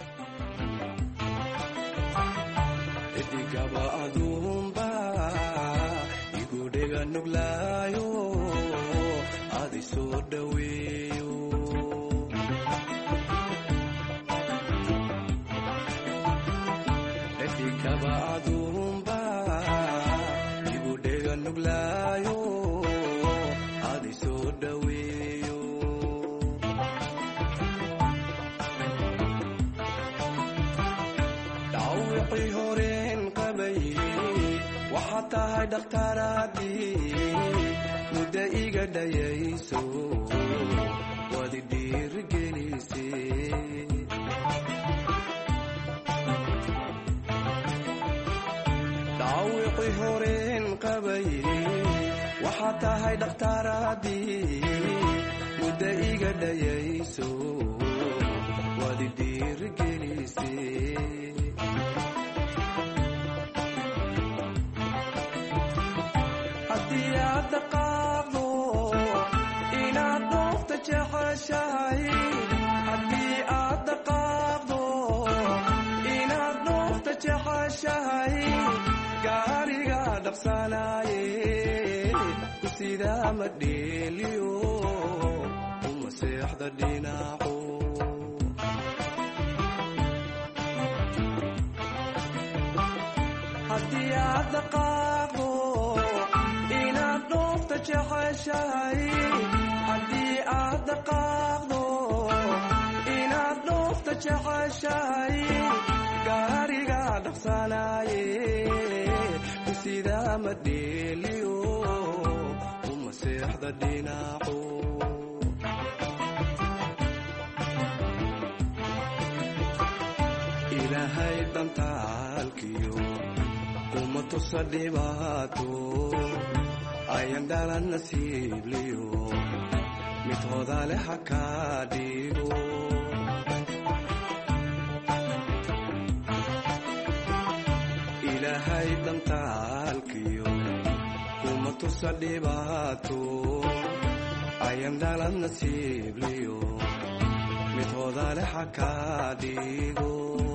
edigaba aduunba igu dhega nuglaayo adi soo dhoweeyo edigaba aduunba igu dhega nuglaayo adi soo dhoweeyo dhawicii horeen qabay waxaad tahay dhakhtaaraadii muddo iga dhayayso wadi dhiirigelise dhawicii horeen qabay waxaad tahay dhakhtaaraadii muddo iga dhayayso wadi dhiirigelise haddii aad dhaqaaqdo inaad dhoofta jeceshahay haddii aad dhaqaaqdo inaad dhoofta jeceshahay gaariga dhaqsanaaye ku sidaa ma dheeliyo uma seexda dhinaco haddii aad dhaqaaqdo inaad dhoofta jeceshahay haddii aad dhaqaaqdo inaad dhoofta jeceshahay gaariga dhaqsanaaye ku sidaa ma dheeliyo uma seexda dhinaco ilaahay dhantaalkiyo kuma tusa dhibaato ayan dhalan nasiibliyo mid hodaale ha kaa dhigo ilaahay dhantaalkiyo kuma tusa dhibaato ayan dhalan nasiibliyo mid hodaale ha kaa dhigo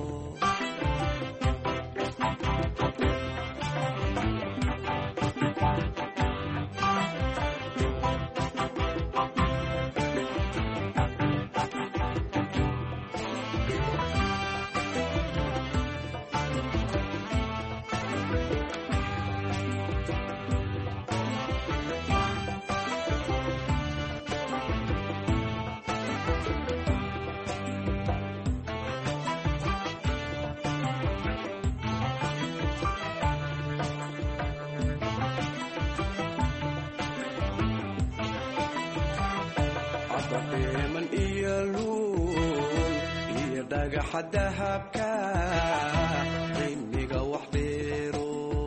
deeman iyo luul iyo dhagaxa dahabka qiimiga wax dheero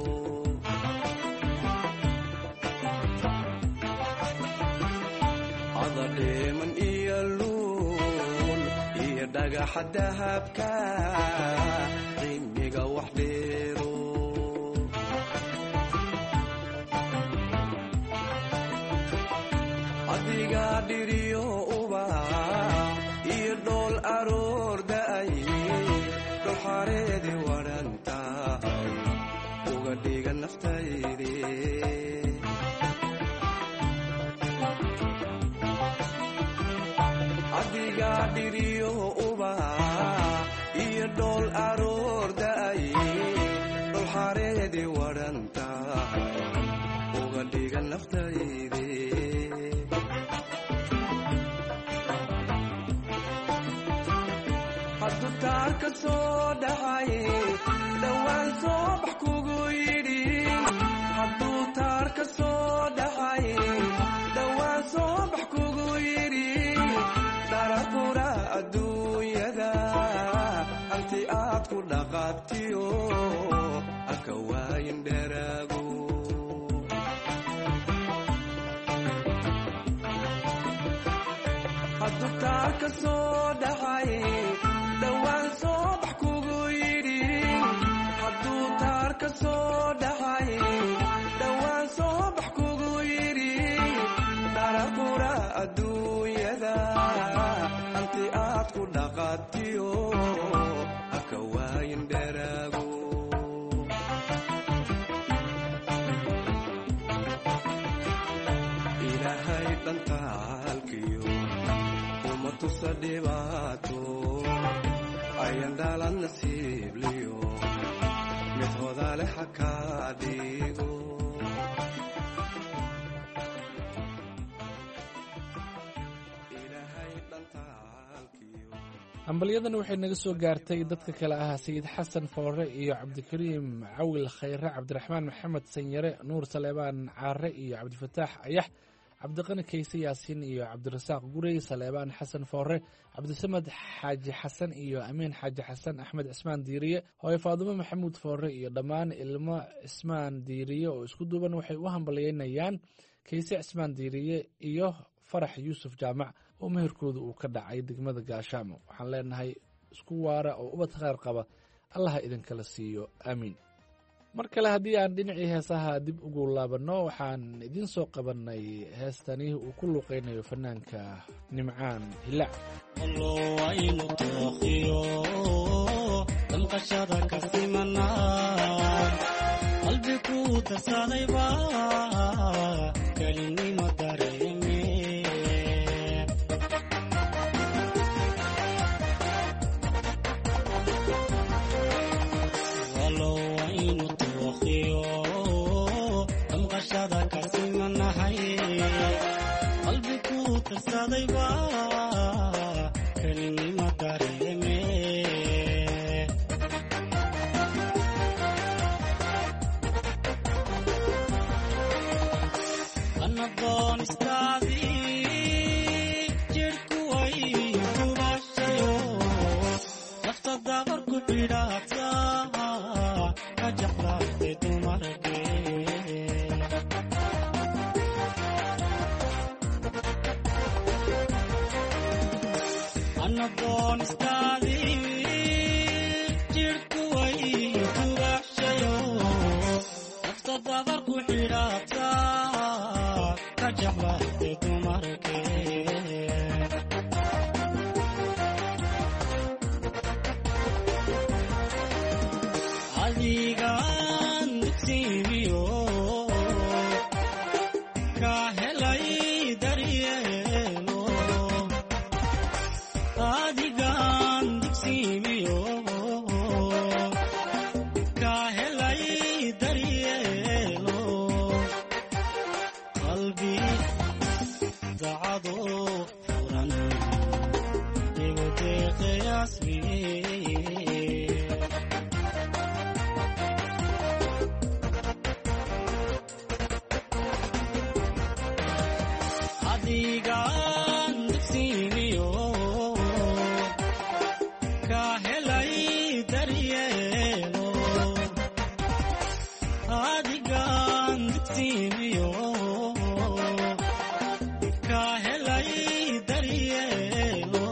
ada deeman iyo luul iyo dhagaxa dahabka qiimiga wax dheero adiga dhiriyo iyo dhool aroor da'ay dhol xareedi waran tahay uga dhiga naftayde adiga dhiriyo iyo dhool aroor da'ay dhol xareedi waran tahay uga dhiga naftayde hadduu taarka soo dhacay dhowaan soo bax kugu yidhi hadduu taarka soo dhacay dhowaan soo bax kugu yidhi darafura adduunyada anti aad ku dhaqaabtiyo aka waayin dheraago ka soo dhacay dhowaan soo bax kugu yidhi hadduu taar ka soo dhacay dhowaan soo bax kugu yidhi daraqura adduunyada hanti aad ku dhaqatiyo haka waayin dheraago ilaahay dhantaalkiyo uma tusa dhibaato ayan dhalan nasiibliyo mid hodaale ha kaa dhigo hambalyadan waxay naga soo gaartay dadka kale ah sayid xasan foore iyo cabdikariim cawil khayre cabdiraxmaan maxamed sanyare nuur saleebaan caare iyo cabdifataax ayax cabdiqani kayse yaasiin iyo cabdirasaaq gurey saleebaan xasan foore cabdisamad xaaji xasan iyo amiin xaaji xasan axmed cismaan diiriye hooye faadumo maxamuud foore iyo dhammaan ilmo cismaan diiriye oo isku duuban waxay u hambalyeynayaan kayse cismaan diiriye iyo farax yuusuf jaamac oo meherkooda uu ka dhacay degmada gaashaamo waxaan leenahay isku waara oo ubad khayr qaba allaha idinkala siiyo aamiin mar kale haddii aan dhinacii heesaha dib ugu laabanno waxaan idiin soo qabannay heestani uu ku luuqaynayo fanaanka nimcaan hilaac aynu tooqiyo damqashada ka simana qalbi ku darsadayba kelinimo dareeme aynu tooqiyo damqashada ka simanahay qalbi ku darsadayba kelinimo dareeme anadoon istaadii jirhku way gubashayo nafta dabar ku xidhaata ka jeclaatay dumarke anadoon istaadii jirhku way gubashayo nafta dabar ku xidhaata ka jeclaatay dumarke adigaan dugsiimiyo ka helay daryeelo adigaan dugsiimiyo ka helay daryeelo qalbi dacado furan igu deeqayasmiye adigaan dugsiimiyo ka helay daryeelo adigaan dugsiimiyo ka helay daryeelo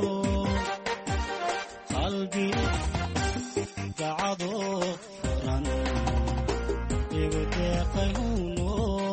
qalbi dacado furan igu deeqay huno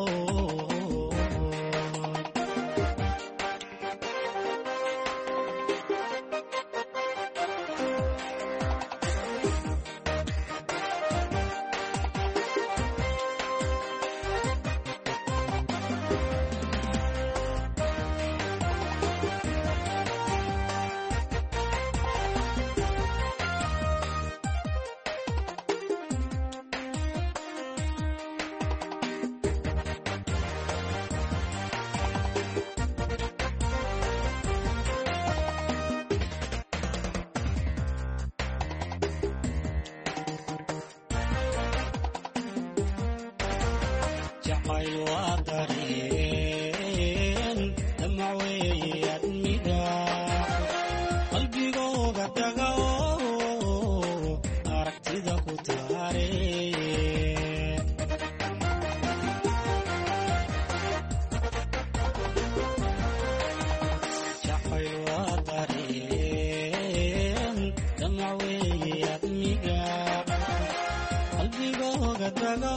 jacayl waa dareen damac weeye admiga qalbigooga taga oo aragtida ku taare jacayl waa dareen kaga daga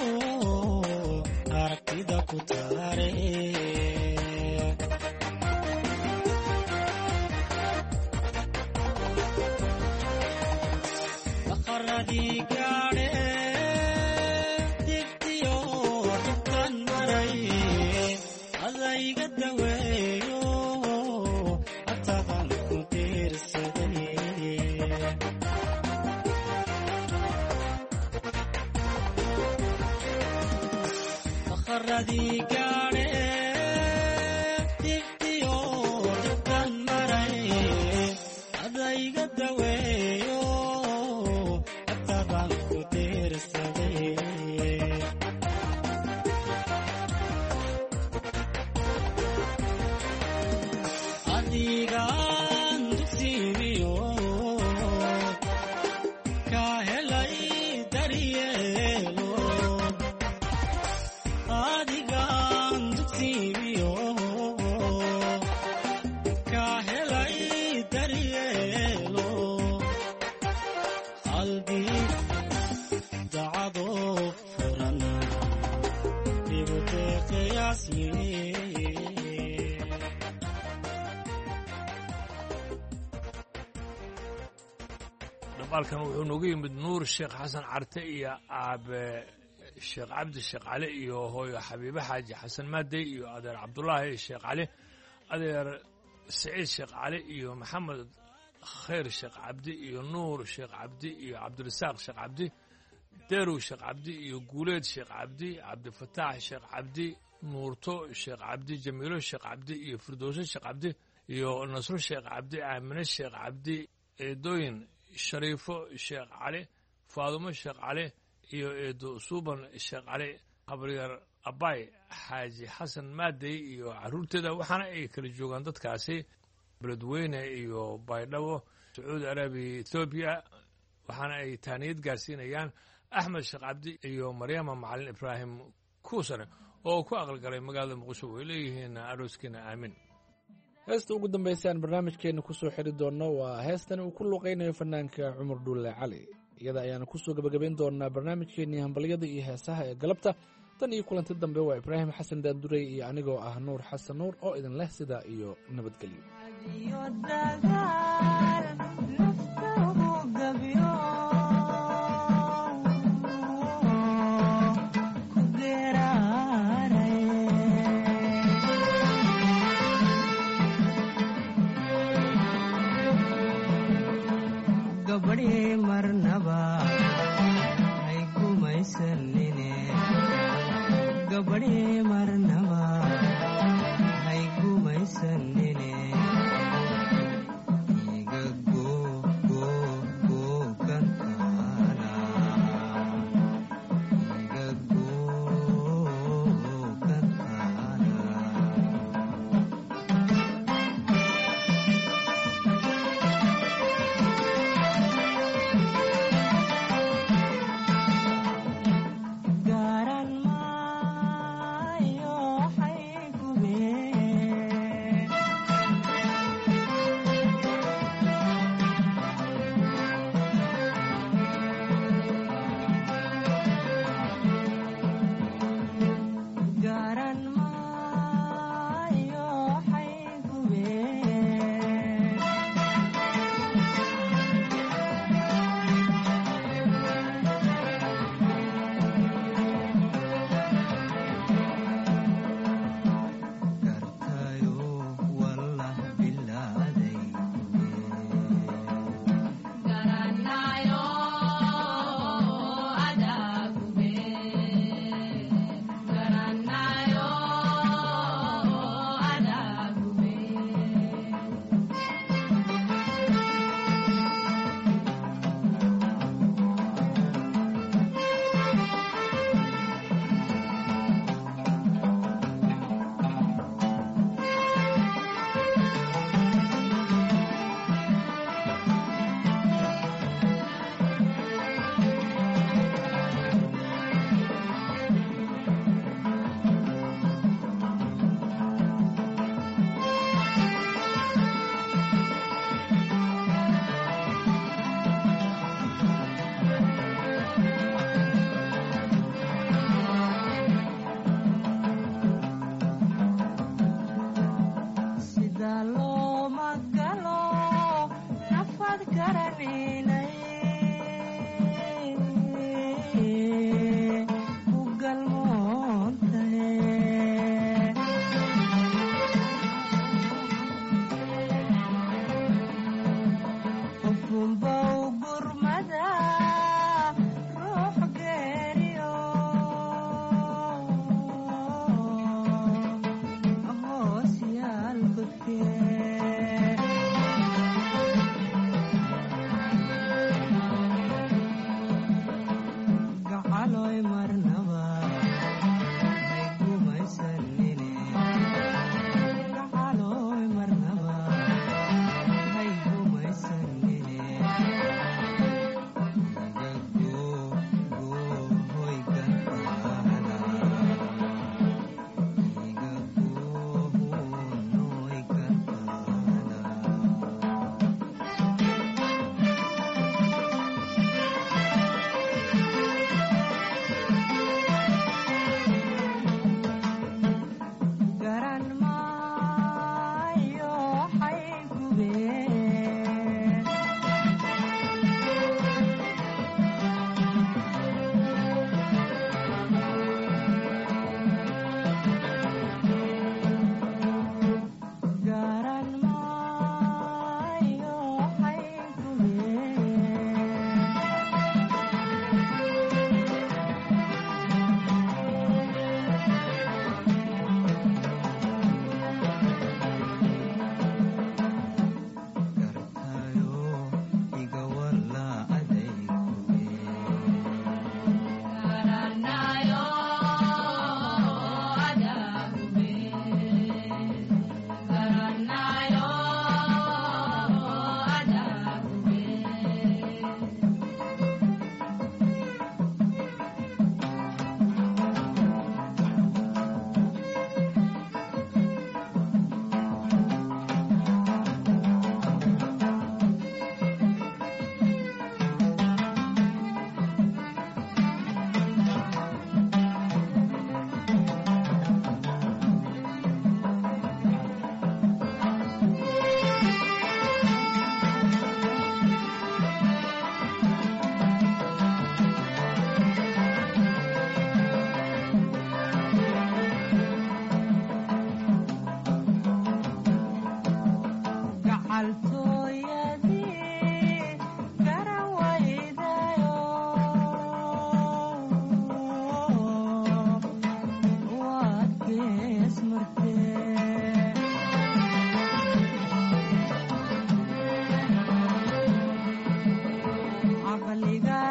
aragtida ku taare aqaradii gaadhe dibtiyo dhibtan maray adayga daweeyo atadan ku diirsaday aqaradii gaadhe dibtiyo dhibtan maray adayga daweeyo atadan ku diirsaday adigaan dugsiimiyo ka helay daryeelo adigaan dugsiimiyo ka helay daryeelo qalbii dacadoo furan dhibutee qiyaasmii dhambaalkan wuxuu noogu yimid nuur sheekh xasan carte iyo aabe sheekh cabdi sheekh cali iyo hooyo xabiibe xaaji xasan maadey iyo adeer cabdulaahi sheekh cali adeer siciid sheekh cali iyo maxamed khayr sheekh cabdi iyo nuur sheekh cabdi iyo cabdirasaaq sheekh cabdi deerow sheekh cabdi iyo guuleed sheekh cabdi cabdifataax sheekh cabdi nuurto sheekh cabdi jamiilo sheekh cabdi iyo firdowse sheekh cabdi iyo nasro sheekh cabdi aamine sheekh cabdi eedooyin shariifo sheekh cali faadumo sheekh cali iyo eedo suuban sheekh cali qabriyar abay xaaji xasan maadey iyo carruurteeda waxaana ay kala joogaan dadkaasi beledweyne iyo baydhabo sacuudi arabiya ethoobiya waxaana ay taaniyad gaarsiinayaan axmed sheekh cabdi iyo maryama macalin ibraahim kuusare oo ku aqalgalay magaalada muqdisho way leeyihiin arooskiina aamin heesta ugu dambaysaan barnaamijkeenna ku soo xiri doonno waa heestani uu ku luuqaynayo fanaanka cumar dhuulle cali iyada ayaana ku soo gebagabayn doonaa barnaamijkeennii hambalyada iyo heesaha ee galabta tan iyo kulanti dambe waa ibraahim xasan daandurey iyo anigoo ah nuur xasan nuur oo idin leh sidaa iyo nabadgelyo gabadhe marnaba hay gumaysanine gabadhe marnaba hay gumaysanine iga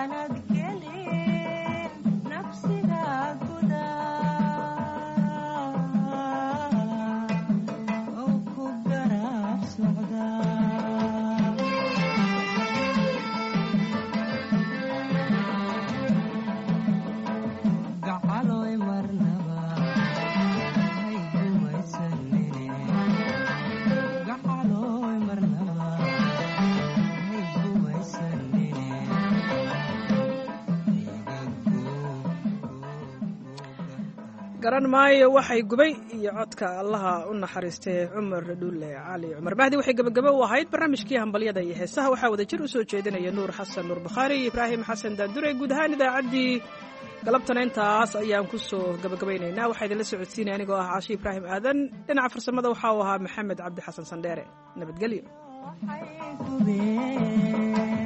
garan maayo waxay gubay iyo codka allaha u naxariistay cumar dhuule cali cumar mahdi waxay gabagabo u ahayd barnaamijkii hambalyada iyo heesaha waxaa wada jir u soo jeedinaya nuur xasan nuur bakhaari iyo ibraahim xasan daandure guud ahaan idaacaddii galabtana intaas ayaan ku soo gabagabaynaynaa waxaa idinla socodsiinaya anigoo ah caashi ibraahim aadan dhinaca farsamada waxaa uu ahaa maxamed cabdi xasan sandheere nabadgelyo